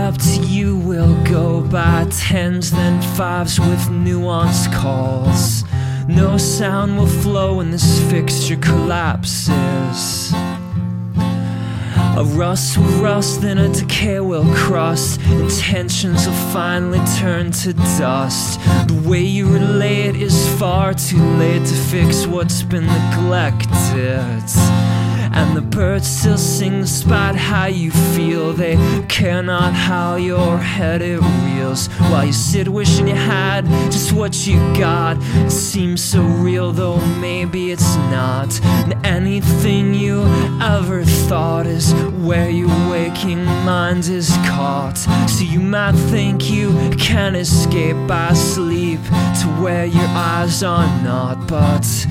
up to you will go by tens, then fives with nuanced calls. No sound will flow when this fixture collapses. A rust will rust, then a decay will cross. Intentions will finally turn to dust. The way you relate is far too late to fix what's been neglected. And the birds still sing despite how you feel. They care not how your head it reels. While you sit wishing you had just what you got. It seems so real though maybe it's not. And anything you ever thought is where your waking mind is caught. So you might think you can escape by sleep to where your eyes are not, but